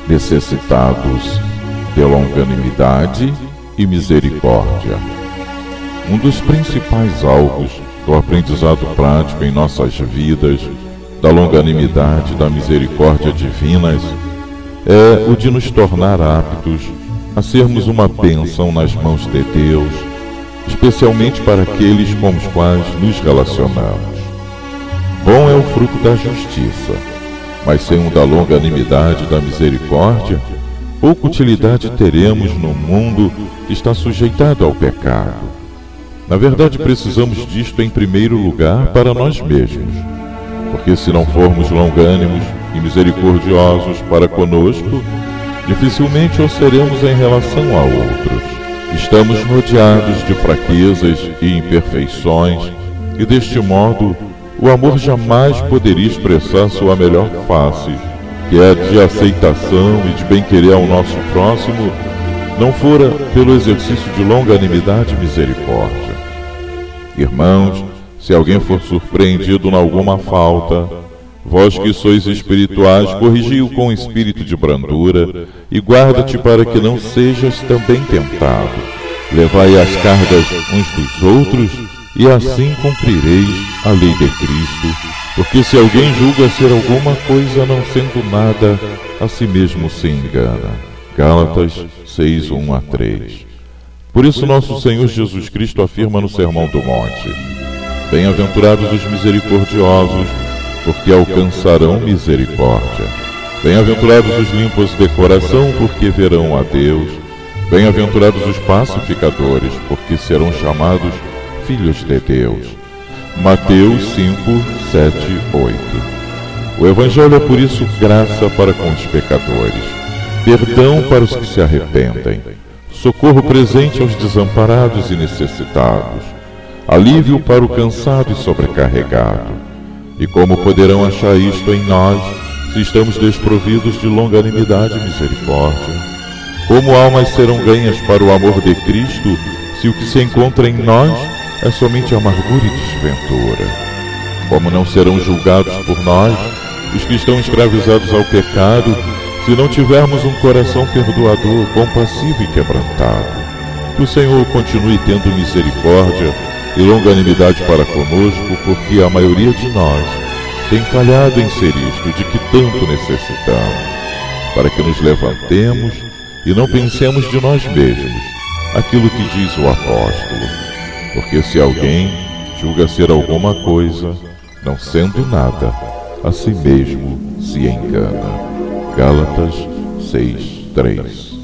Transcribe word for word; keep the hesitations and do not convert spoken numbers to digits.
necessitados de longanimidade e misericórdia. Um dos principais alvos do aprendizado prático em nossas vidas, da longanimidade e da misericórdia divinas, é o de nos tornar aptos a sermos uma bênção nas mãos de Deus, especialmente para aqueles com os quais nos relacionamos. Bom é o fruto da justiça, mas sem o da longanimidade e da misericórdia, pouca utilidade teremos no mundo que está sujeitado ao pecado. Na verdade, precisamos disto em primeiro lugar para nós mesmos, porque se não formos longânimos e misericordiosos para conosco, dificilmente o seremos em relação a outros. Estamos rodeados de fraquezas e imperfeições, e deste modo o amor jamais poderia expressar sua melhor face, que é a de aceitação e de bem-querer ao nosso próximo, não fora pelo exercício de longanimidade e misericórdia. Irmãos, se alguém for surpreendido em alguma falta, vós que sois espirituais, corrigi-o com espírito de brandura, e guarda-te para que não sejas também tentado. Levai as cargas uns dos outros, e assim cumprireis a lei de Cristo, porque se alguém julga ser alguma coisa não sendo nada, a si mesmo se engana. Gálatas seis, um a três. Por isso nosso Senhor Jesus Cristo afirma no Sermão do Monte: Bem-aventurados os misericordiosos, porque alcançarão misericórdia. Bem-aventurados os limpos de coração, porque verão a Deus. Bem-aventurados os pacificadores, porque serão chamados filhos de Deus. Mateus cinco, sete, oito. O Evangelho é por isso graça para com os pecadores, perdão para os que se arrependem, socorro presente aos desamparados e necessitados, alívio para o cansado e sobrecarregado. E como poderão achar isto em nós, se estamos desprovidos de longanimidade e misericórdia? Como almas serão ganhas para o amor de Cristo, se o que se encontra em nós é somente amargura e desventura? Como não serão julgados por nós os que estão escravizados ao pecado, se não tivermos um coração perdoador, compassivo e quebrantado? Que o Senhor continue tendo misericórdia e longanimidade para conosco, porque a maioria de nós tem falhado em ser isto de que tanto necessitamos, para que nos levantemos e não pensemos de nós mesmos aquilo que diz o apóstolo, porque se alguém julga ser alguma coisa, não sendo nada, a si mesmo se engana. Gálatas seis, três.